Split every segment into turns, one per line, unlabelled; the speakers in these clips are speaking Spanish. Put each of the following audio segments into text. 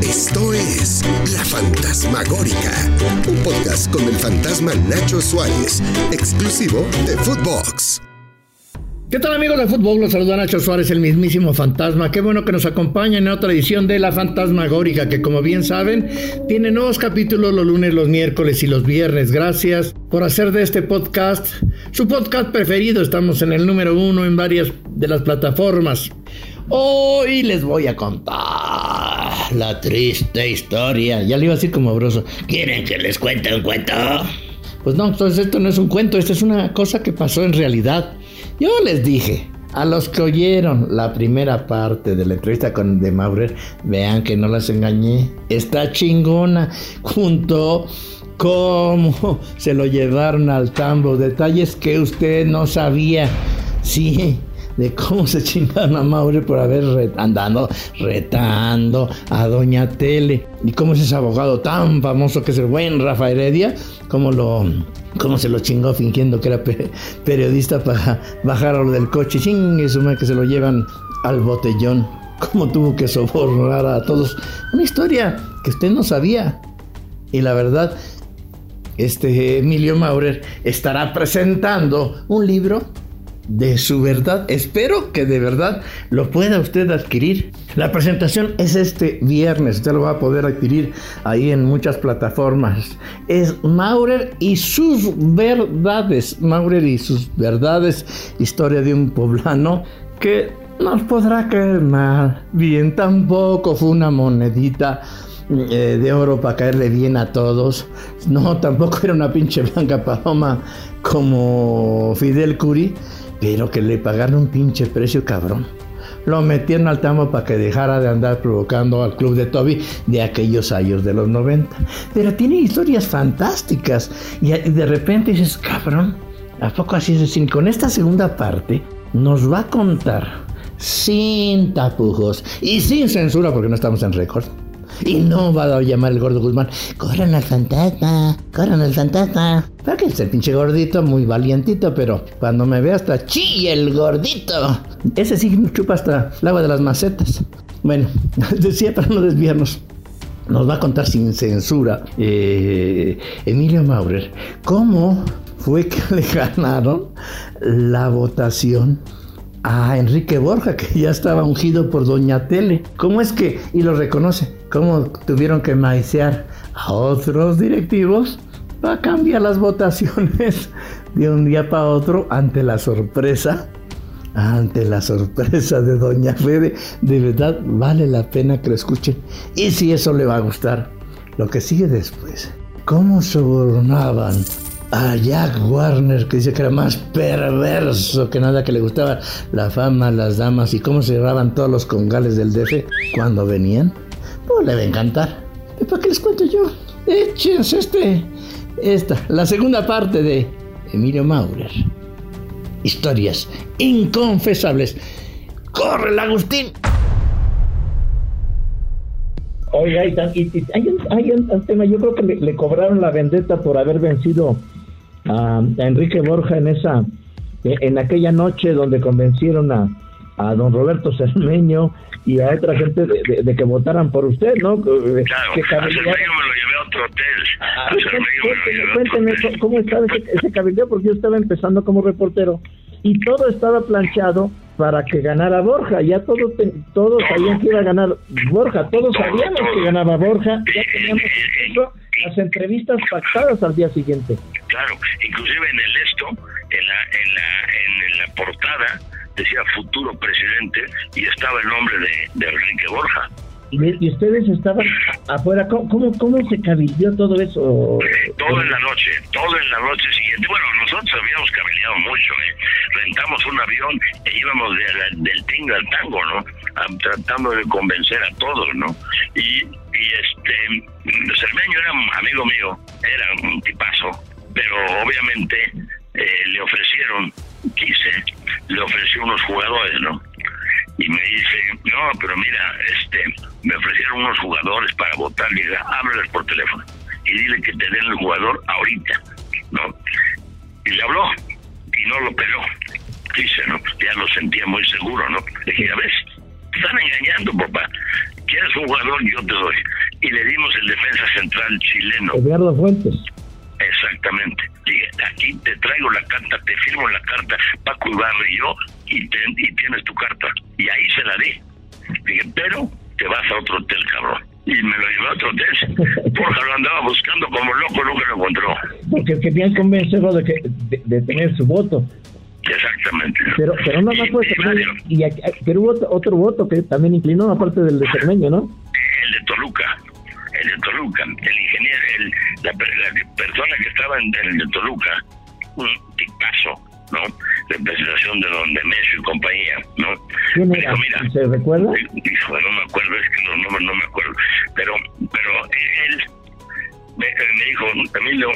Esto es La Fantasmagórica, un podcast con el fantasma Nacho Suárez, exclusivo de Footbox.
¿Qué tal, amigos de Footbox? Los saluda Nacho Suárez, el mismísimo fantasma. Qué bueno que nos acompañan en otra edición de La Fantasmagórica, que como bien saben, tiene nuevos capítulos los lunes, los miércoles y los viernes. Gracias por hacer de este podcast su podcast preferido. Estamos en el número 1 en varias de las plataformas. Hoy les voy a contar la triste historia. Ya le iba a decir como broso. ¿Quieren que les cuente un cuento? Pues no, entonces esto no es un cuento, esto es una cosa que pasó en realidad. Yo les dije, a los que oyeron la primera parte de la entrevista con de Maurer, vean que no las engañé. Está chingona, junto cómo se lo llevaron al tambo, detalles que usted no sabía. Sí, de cómo se chingaron a Maurer por haber andando retando a Doña Tele. Y cómo es ese abogado tan famoso que es el buen Rafa Heredia, cómo se lo chingó fingiendo que era periodista para bajarlo del coche. Chingue su madre, que se lo llevan al botellón. Cómo tuvo que sobornar a todos. Una historia que usted no sabía. Y la verdad, Emilio Maurer estará presentando un libro de su verdad. Espero que de verdad lo pueda usted adquirir. La presentación es este viernes. Usted lo va a poder adquirir ahí en muchas plataformas. Es Maurer y sus verdades. Maurer y sus verdades. Historia de un poblano que nos podrá caer mal. Bien, tampoco fue una monedita de oro para caerle bien a todos. No, tampoco era una pinche blanca paloma como Fidel Curi, pero que le pagaron un pinche precio cabrón. Lo metieron al tambo para que dejara de andar provocando al club de Toby de aquellos años de los 90. Pero tiene historias fantásticas. Y de repente dices, cabrón, ¿a poco así es decir? Con esta segunda parte nos va a contar sin tapujos y sin censura, porque no estamos en récord. Y no va a llamar el gordo Guzmán, corran al fantasma. Porque es el pinche gordito, muy valientito, pero cuando me ve hasta chilla el gordito. Ese sí chupa hasta el agua de las macetas. Bueno, decía para no desviarnos, nos va a contar sin censura Emilio Maurer cómo fue que le ganaron la votación a Enrique Borja, que ya estaba ungido por Doña Tele. ¿Cómo es que, y lo reconoce, cómo tuvieron que maicear a otros directivos para cambiar las votaciones de un día para otro ante la sorpresa de Doña Fede? De verdad vale la pena que lo escuchen. Y si eso le va a gustar, lo que sigue después, cómo sobornaban a Jack Warner, que dice que era más perverso que nada, que le gustaba la fama, las damas, y cómo se llevaban todos los congales del DF cuando venían. Pues le va a encantar. ¿Para qué les cuento yo? Échense la segunda parte de Emilio Maurer. Historias inconfesables. ¡Córrele, Agustín! Oiga, hay un tema. Yo creo que le cobraron la vendetta por haber vencido a Enrique Borja en aquella noche donde convencieron a don Roberto Cermeño y a otra gente de que votaran por usted, ¿no?
Claro, que Cermeño me lo llevé a otro hotel.
Cuénteme cómo estaba ese cabildeo, porque yo estaba empezando como reportero y todo estaba planchado para que ganara Borja. Ya todos sabían que iba a ganar Borja, todos sabíamos que ganaba Borja, ya teníamos incluso las entrevistas pactadas al día siguiente.
Claro, inclusive en la portada decía futuro presidente y estaba el nombre de Enrique Borja.
¿Y ustedes estaban afuera? ¿Cómo se cabildeó todo eso?
Todo en la noche siguiente. Bueno, nosotros habíamos cabildeado mucho, rentamos un avión e íbamos del tingo al tango, ¿no? Tratando de convencer a todos, ¿no? Y Cermeño era un amigo mío, era un tipazo, pero obviamente le ofreció unos jugadores, ¿no? Y me dice, no, pero mira, me ofrecieron unos jugadores para votar. Y dice, háblales por teléfono y dile que te den el jugador ahorita, ¿no? Y le habló y no lo peló. Dice, ¿no? Ya lo sentía muy seguro, ¿no? Le dije, ya ves, te están engañando, papá. ¿quieres un jugador? Yo te doy. Y le dimos el defensa central chileno.
Edgardo Fuentes.
Exactamente. Dije, aquí te traigo la carta, te firmo la carta, Paco Ibarra y yo, y tienes tu carta. Y ahí se la di. Dije, pero te vas a otro hotel, cabrón. Y me lo llevé a otro hotel. Borja lo andaba buscando como loco, nunca lo encontró.
Porque querían convencerlo de tener su voto.
Exactamente.
Pero no más fue Cermeño. Pero hubo otro voto que también inclinó, aparte del de Cermeño, ¿no?
El de Toluca. El ingeniero, la persona que estaba en el de Toluca, un tipazo, ¿no? Representación de Don Demesio y compañía, ¿no?
¿Quién era? Mira, ¿se recuerda?
No me acuerdo, es que los nombres no me acuerdo. Pero él me dijo, Emilio,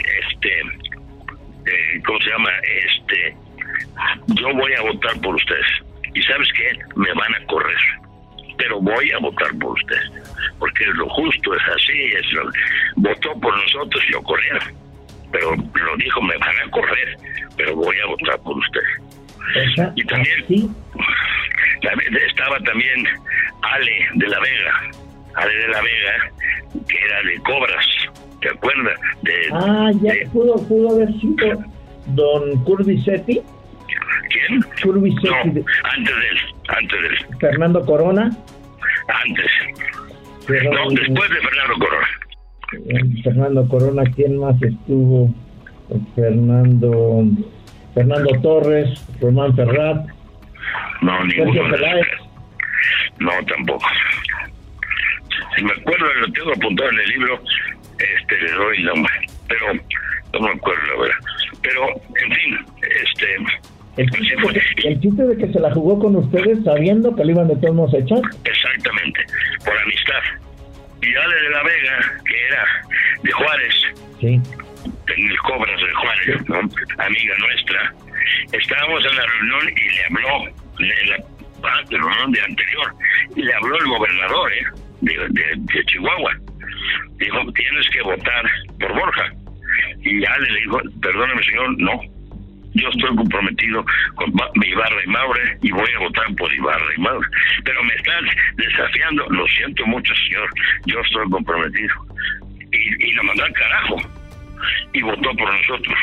¿cómo se llama? Yo voy a votar por ustedes. ¿Y sabes qué? Me van a correr. Pero voy a votar por ustedes. Porque lo justo es así. Votó por nosotros y lo corrieron. Pero lo dijo, me van a correr. Pero voy a votar por ustedes. Y también estaba también Ale de la Vega, que era de Cobras. ¿Te acuerdas?
Pudo haber sido don Curvisetti.
¿Quién?
Curvisetti.
No, antes de él.
Fernando Corona.
Antes. No, después de Fernando Corona.
Fernando Corona, ¿quién más estuvo? Fernando Torres, Román Ferrat.
No, ninguno. No, tampoco. Si me acuerdo, lo tengo apuntado en el libro, le doy el nombre, pero no me acuerdo la verdad. Pero, en fin,
el chiste de que se la jugó con ustedes sabiendo que le iban de todos modos a echar.
Exactamente, por amistad. Y Ale de la Vega, que era de Juárez,
sí,
en el Cobras de Juárez, ¿no? Amiga nuestra, estábamos en la reunión y le habló, en la reunión de anterior, y le habló el gobernador de Chihuahua. Dijo, tienes que votar por Borja. Y Ale le dijo, perdóname señor, no. Yo estoy comprometido con Ibarra y Maure y voy a votar por Ibarra y Maure. Pero me estás desafiando. Lo siento mucho, señor. Yo estoy comprometido. Y lo mandó al carajo. Y votó por nosotros.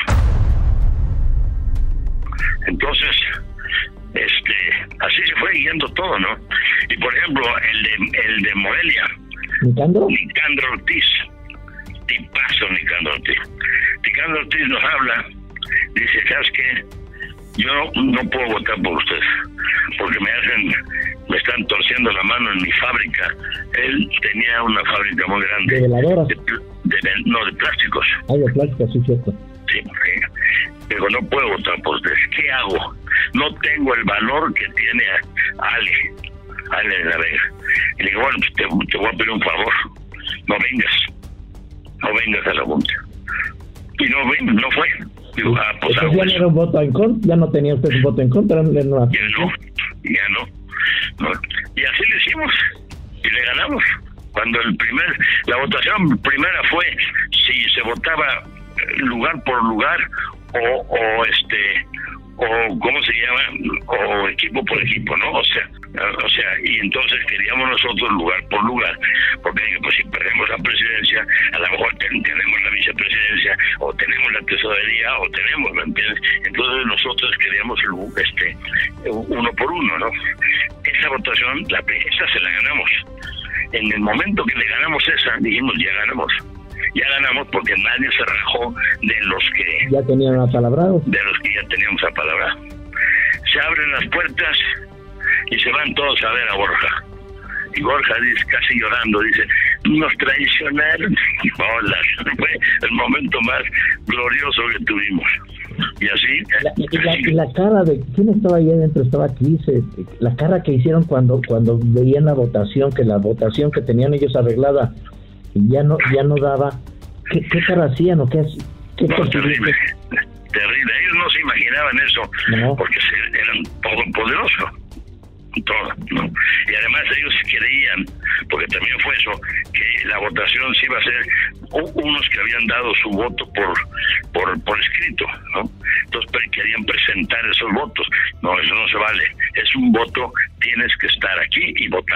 Entonces, así se fue guiando todo, ¿no? Y por ejemplo, el de Morelia. Nicandro Ortiz. Tipazo Nicandro Ortiz. Nicandro Ortiz nos habla. Dice, ¿sabes qué? Yo no puedo votar por ustedes porque me están torciendo la mano en mi fábrica. Él tenía una fábrica muy grande.
¿De veladoras?
De plásticos.
De plásticos, sí, cierto.
Sí. Digo, no puedo votar por ustedes. ¿Qué hago? No tengo el valor que tiene Ale de la Vega. Y le digo, bueno, pues te voy a pedir un favor. No vengas a la junta. Y no fue. Digo, pues
ya no era un voto en contra, ya no tenía usted un voto en contra.
Ya no. Y así lo hicimos y le ganamos. Cuando la votación primera fue si se votaba lugar por lugar o ¿cómo se llama? O equipo por equipo, ¿no? O sea, y entonces queríamos nosotros lugar por lugar, porque pues si perdemos la presidencia, a lo mejor tenemos la vicepresidencia, o tenemos la tesorería, o tenemos, ¿me entiendes? Entonces nosotros queríamos uno por uno, ¿no? Esa votación, esa se la ganamos. En el momento que le ganamos esa, dijimos, ya ganamos porque nadie se rajó de los que
ya tenían apalabrados.
De los que ya teníamos apalabrados. Se abren las puertas y se van todos a ver a Borja. Y Borja dice, casi llorando, dice, nos traicionaron. Hola, fue el momento más glorioso que tuvimos. Y así...
La cara de... ¿Quién estaba ahí adentro? Estaba aquí. La cara que hicieron cuando veían la votación que tenían ellos arreglada, y ya no daba. ¿Qué cara hacían o qué?
No, terrible. Ellos no se imaginaban eso, no. Porque eran todopoderosos. Todo, ¿no? Y además ellos creían, porque también fue eso, que la votación se iba a hacer unos que habían dado su voto por escrito, ¿no? Entonces querían presentar esos votos. No, eso no se vale. Es un voto, tienes que estar aquí y votar.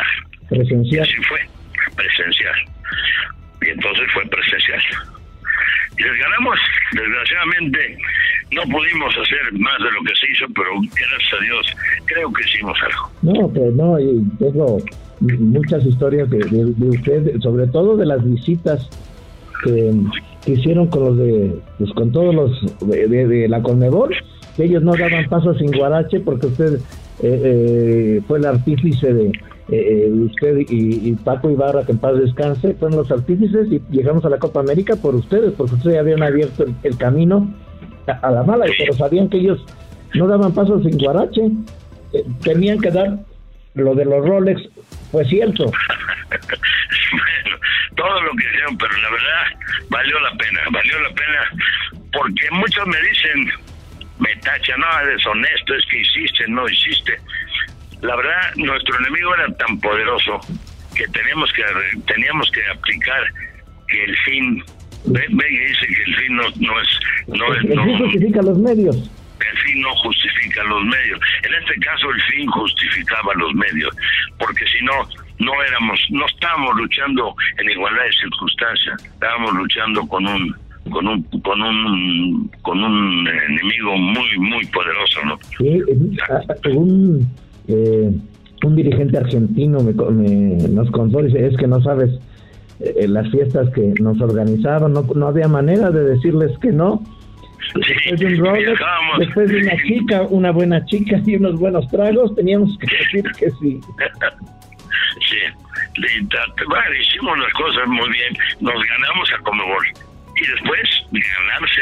Presencial.
Y así fue, presencial. Y entonces fue presencial. Y les ganamos. Desgraciadamente no pudimos hacer más de lo que se hizo, pero gracias a Dios creo que hicimos algo.
No, pues no, y tengo muchas historias de usted, sobre todo de las visitas que hicieron con los pues con todos los de la Conmebol, que ellos no daban paso sin guarache porque usted fue el artífice de usted y Paco Ibarra, que en paz descanse, fueron los artífices y llegamos a la Copa América por ustedes, porque ustedes habían abierto el camino a la mala, pero sabían que ellos no daban paso sin guarache, tenían que dar lo de los Rolex, pues cierto.
Bueno, todo lo que hicieron, pero la verdad valió la pena, porque muchos me dicen, me tachan, no, deshonesto, es que hiciste, no hiciste. La verdad, nuestro enemigo era tan poderoso que teníamos que aplicar que el fin, Vega dice que el fin no
justifica los medios.
El fin no justifica los medios. En este caso el fin justificaba los medios, porque si no estábamos luchando en igualdad de circunstancias, estábamos luchando con un enemigo muy muy poderoso, ¿no?
Sí, un dirigente argentino nos contó, dice, es que no sabes las fiestas que nos organizaron, no había manera de decirles que no. Después de un Rolex, después de una buena chica y unos buenos tragos, teníamos que decir que sí.
Sí, bueno, hicimos las cosas muy bien, nos ganamos a Conmebol y después ganarse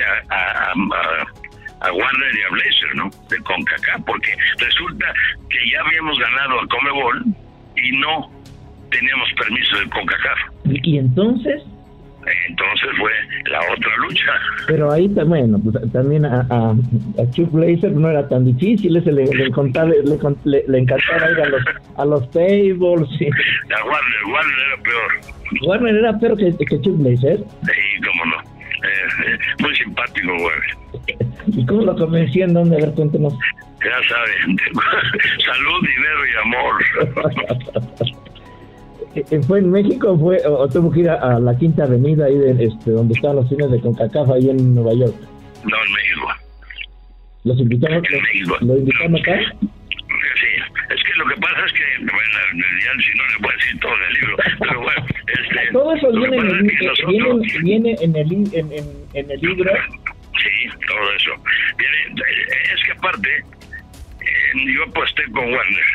a Warner y a Blazer, ¿no? De CONCACAF, porque resulta que ya habíamos ganado a Conmebol y no teníamos permiso de CONCACAF.
¿Y entonces?
Entonces fue la otra lucha.
Pero ahí bueno, pues también a Chuck Blazer no era tan difícil, le encantaba ir a los tables. Y...
A Warner era peor.
Warner era peor que Chuck Blazer.
Sí, cómo no. Muy simpático, Warner.
¿Y cómo lo convencían? ¿Dónde? A ver, cuéntenos.
Ya saben, salud, dinero y amor.
¿Fue en México o tuvo que ir a la Quinta Avenida ahí donde estaban los cines de CONCACAF ahí en Nueva York?
No, en México.
¿Los invitaron? ¿Lo invitaron acá?
Sí, es que lo que pasa es que, bueno, si no le voy a decir todo en el libro, pero bueno,
todo eso viene en el libro.
Sí, todo eso. Es que aparte, yo aposté con Warner.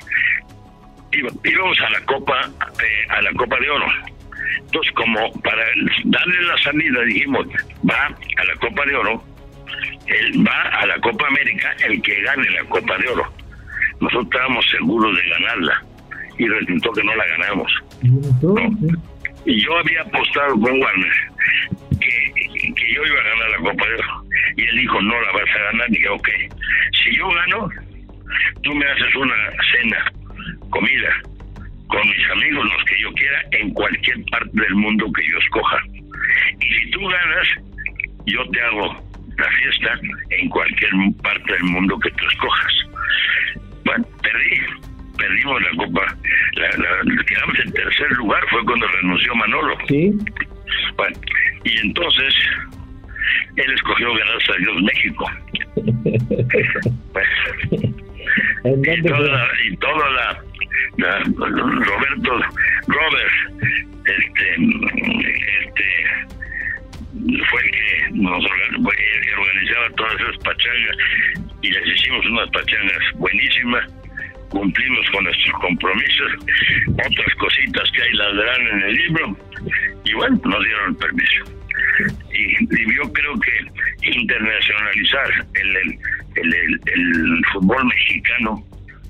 Íbamos a la Copa de Oro. Entonces, como para darle la salida, dijimos, va a la Copa de Oro, él va a la Copa América, el que gane la Copa de Oro. Nosotros estábamos seguros de ganarla y resultó que no la ganamos, ¿no? Y yo había apostado con Warner que yo iba a ganar la Copa de Oro y él dijo, no la vas a ganar. Y dije, ok, si yo gano, tú me haces una cena, comida, con mis amigos, los que yo quiera, en cualquier parte del mundo que yo escoja. Y si tú ganas, yo te hago la fiesta en cualquier parte del mundo que tú escojas. Bueno, perdimos la Copa, quedamos en tercer lugar, fue cuando renunció Manolo.
Sí.
Bueno, y entonces él escogió, gracias a Dios, México. Y toda la Robert fue el que nos organizaba todas esas pachangas y les hicimos unas pachangas buenísimas, cumplimos con nuestros compromisos, otras cositas que ahí las verán en el libro y bueno, nos dieron el permiso. Y yo creo que internacionalizar el fútbol mexicano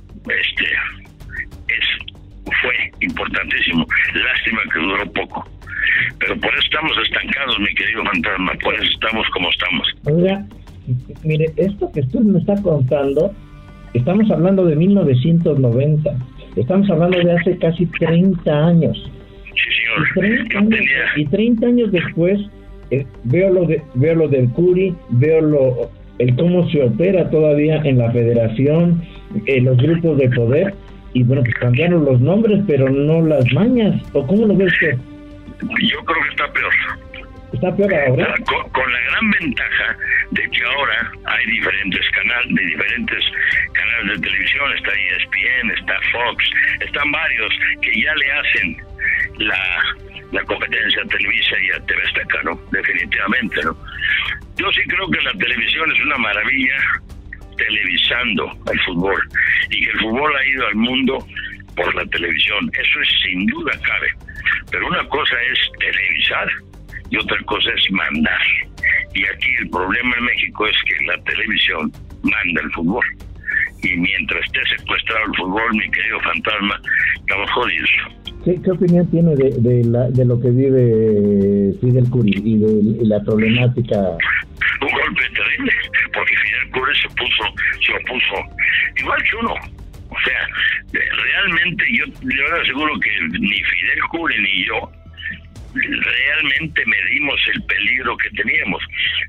fue importantísimo. Lástima que duró poco, pero por eso estamos estancados, mi querido fantasma, por eso estamos como estamos.
Oiga, mire, esto que usted me está contando, estamos hablando de 1990, estamos hablando de hace casi 30 años.
Sí, señor.
Y 30 años después, veo lo del Curi, veo el cómo se opera todavía en la federación, en los grupos de poder, y bueno, pues cambiaron los nombres, pero no las mañas. ¿O cómo lo ves usted?
Yo creo que está peor.
¿Está peor ahora?
Con la gran ventaja de que ahora hay diferentes canales de televisión. Está ESPN, está Fox, están varios que ya le hacen la competencia a Televisa y a TV Azteca, ¿no? Definitivamente, ¿no? Yo sí creo que la televisión es una maravilla, televisando al fútbol, y que el fútbol ha ido al mundo por la televisión. Eso es sin duda cabe. Pero una cosa es televisar y otra cosa es mandar. Y aquí el problema en México es que la televisión manda el fútbol. Y mientras esté secuestrado el fútbol, mi querido Fantasma, estamos jodidos.
¿Qué opinión tiene de lo que vive Fidel Curi y de la problemática?
Un golpe terrible, porque Fidel Curi se opuso igual que uno. O sea, realmente yo le aseguro que ni Fidel Curi ni yo realmente medimos el peligro que teníamos.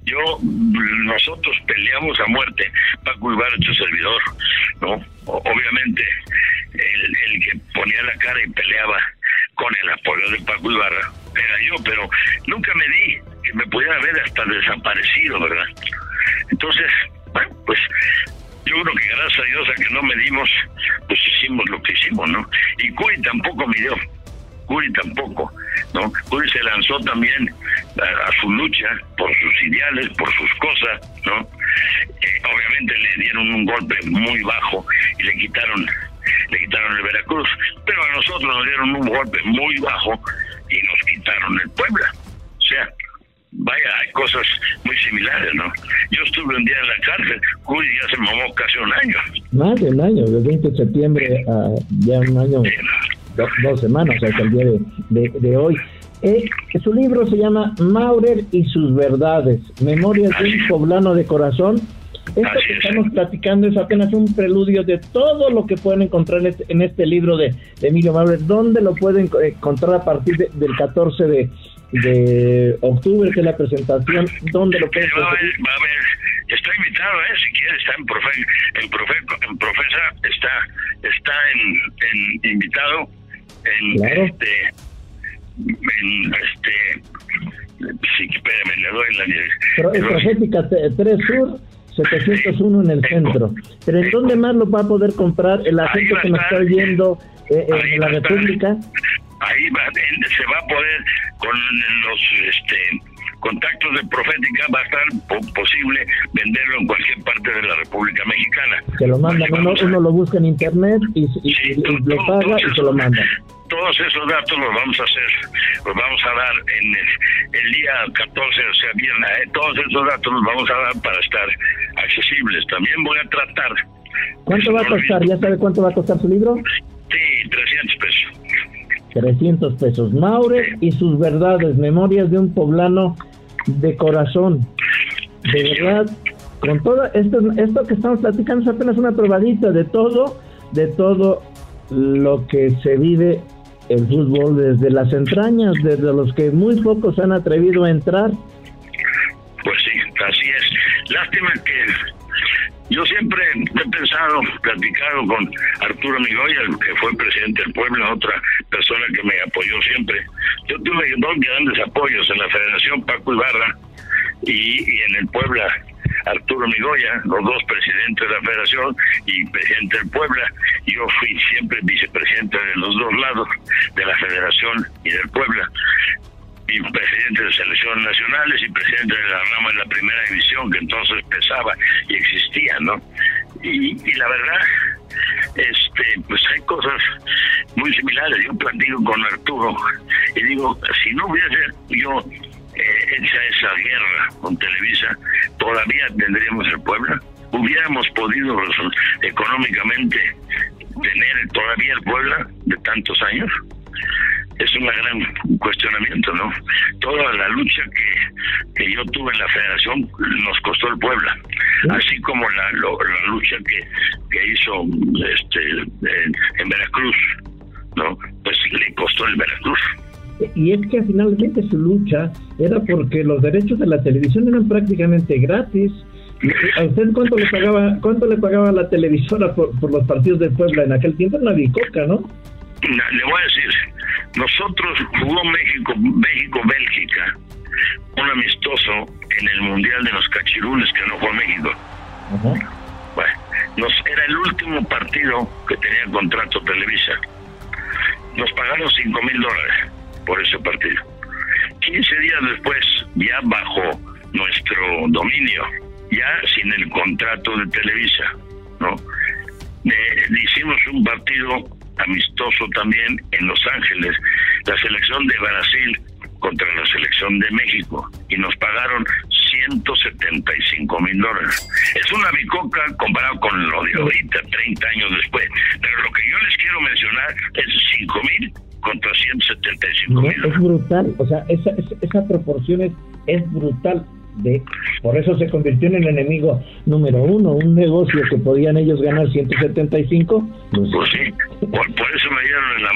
Nosotros peleamos a muerte, Paco Ibarra, tu servidor, ¿no? Obviamente el que ponía la cara y peleaba con el apoyo de Paco Ibarra era yo, pero nunca me di que me pudiera haber hasta desaparecido, ¿verdad? Entonces, bueno, pues yo creo que gracias a Dios a que no medimos, pues hicimos lo que hicimos, ¿no? Y Curi tampoco midió. Curi tampoco, ¿no? Curi se lanzó también a su lucha por sus ideales, por sus cosas, ¿no? Obviamente le dieron un golpe muy bajo y le quitaron el Veracruz, pero a nosotros nos dieron un golpe muy bajo y nos quitaron el Puebla. O sea, vaya, hay cosas muy similares, ¿no? Yo estuve un día en la cárcel, Curi ya se mamó casi un año.
Más de un año, del 20 de septiembre a ya un año. Sí. Dos semanas, hasta el día de hoy. Su libro se llama Maurer y sus verdades, Memorias de un poblano de corazón. Esto que estamos platicando es apenas un preludio de todo lo que pueden encontrar en este libro de Emilio Maurer. ¿Dónde lo pueden encontrar a partir del 14 de octubre, que es la presentación? ¿Dónde lo pueden encontrar?
Va a ver, está invitado, si quiere, está en Profesa, está en invitado.
Claro.
Sí, espérame, le doy la dirección.
Profética 3 Sur, 701 en el centro. Pero ¿en dónde más lo va a poder comprar la gente que nos está oyendo en la República?
Ahí se va a poder, con los contactos de Profética, va a estar posible venderlo en cualquier parte de la República Mexicana.
Se lo mandan, uno lo busca en internet y lo paga y se lo manda.
Todos esos datos los vamos a dar en el día 14, o sea, viernes. Todos esos datos los vamos a dar para estar accesibles. También voy a tratar.
¿Cuánto va a costar? ¿Ya sabe cuánto va a costar su libro?
Sí, 300 pesos.
300 pesos. Maurer y sus verdades, Memorias de un poblano de corazón. De verdad, con todo esto que estamos platicando es apenas una probadita de todo lo que se vive el fútbol desde las entrañas, desde los que muy pocos han atrevido a entrar.
Pues sí, así es. Lástima que yo siempre he platicado con Arturo Migoya, que fue presidente del Puebla, otra persona que me apoyó siempre. Yo tuve dos grandes apoyos en la Federación, Paco Ibarra, y en el Puebla, Arturo Migoya, los dos presidentes de la Federación y presidente del Puebla. Yo fui siempre vicepresidente de los dos lados, de la Federación y del Puebla, y presidente de selecciones nacionales y presidente de la rama de la primera división, que entonces pesaba y existía, ¿no? Y la verdad, pues hay cosas muy similares. Yo platico con Arturo y digo, si no hubiese yo hecha esa guerra con Televisa, todavía tendríamos el Puebla. Hubiéramos podido económicamente tener todavía el Puebla de tantos años. Es un gran cuestionamiento, ¿no? Toda la lucha que yo tuve en la Federación nos costó el Puebla, así como la lucha que hizo en Veracruz, ¿no? Pues le costó el Veracruz.
Y es que finalmente su lucha era porque los derechos de la televisión eran prácticamente gratis ¿A usted cuánto le pagaba la televisora por los partidos de Puebla en aquel tiempo? Una bicoca, ¿no?
Le voy a decir, nosotros jugó México-Bélgica, un amistoso en el Mundial de los Cachirules que no fue México.
Uh-huh.
Bueno, era el último partido que tenía contrato Televisa. Nos pagaron $5,000 por ese partido. 15 días después, ya bajo nuestro dominio, ya sin el contrato de Televisa, ¿no? Hicimos un partido amistoso también en Los Ángeles, la selección de Brasil contra la selección de México, y nos pagaron $175,000. Es una bicoca comparado con lo de ahorita, 30 años después. Pero lo que yo les quiero mencionar es 5,000 contra 175,000.
Es brutal, o sea, esa proporción es brutal. Por eso se convirtió en el enemigo número uno, un negocio que podían ellos ganar 175.
Pues sí, por eso me dieron en la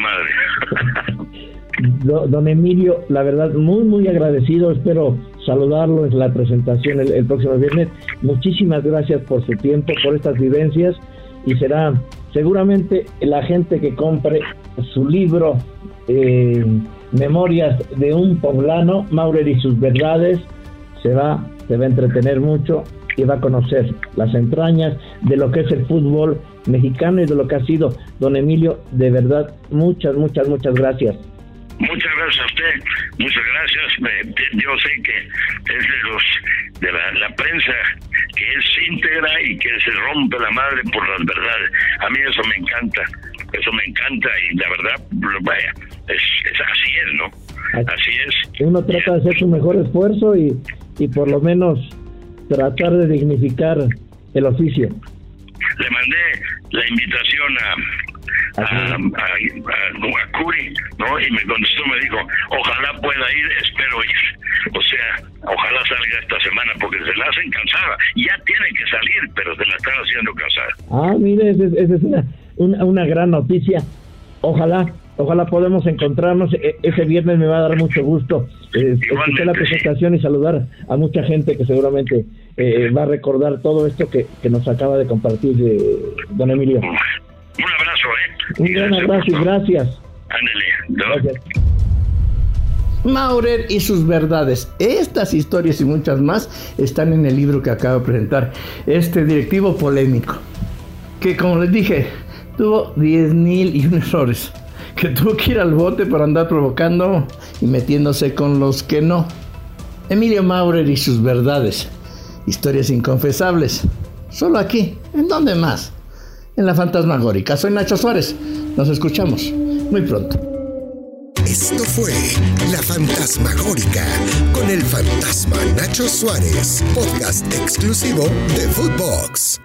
madre.
Don Emilio, la verdad, muy muy agradecido. Espero saludarlo en la presentación el próximo viernes. Muchísimas gracias por su tiempo, por estas vivencias, y será seguramente la gente que compre su libro Memorias de un Poblano, Maurer y sus verdades, se va a entretener mucho y va a conocer las entrañas de lo que es el fútbol mexicano y de lo que ha sido. Don Emilio, de verdad, muchas gracias.
Muchas gracias a usted, muchas gracias. Yo sé que es de la prensa que es íntegra y que se rompe la madre por las verdades. A mí eso me encanta y la verdad, vaya, es así es, ¿no? Así es.
Uno trata de hacer su mejor esfuerzo y por lo menos tratar de dignificar el oficio.
Le mandé la invitación a Curi, ¿no? Y me contestó, me dijo, ojalá pueda ir, espero ir. O sea, ojalá salga esta semana porque se la hacen cansada. Ya tiene que salir, pero se la están haciendo cansada.
Mire, esa es una gran noticia. Ojalá podamos encontrarnos. Ese viernes me va a dar mucho gusto escuchar la presentación, sí, y saludar a mucha gente que seguramente va a recordar todo esto que nos acaba de compartir don Emilio.
Un abrazo,
Un gran abrazo y gracias.
Ándale, ¿no?
Gracias. Maurer y sus verdades. Estas historias y muchas más están en el libro que acabo de presentar. Este directivo polémico, que como les dije, tuvo 10,001 errores, que tuvo que ir al bote por andar provocando y metiéndose con los que no. Emilio Maurer y sus verdades. Historias inconfesables. Solo aquí. ¿En dónde más? En La Fantasmagórica. Soy Nacho Suárez. Nos escuchamos muy pronto.
Esto fue La Fantasmagórica con el fantasma Nacho Suárez, podcast exclusivo de Footbox.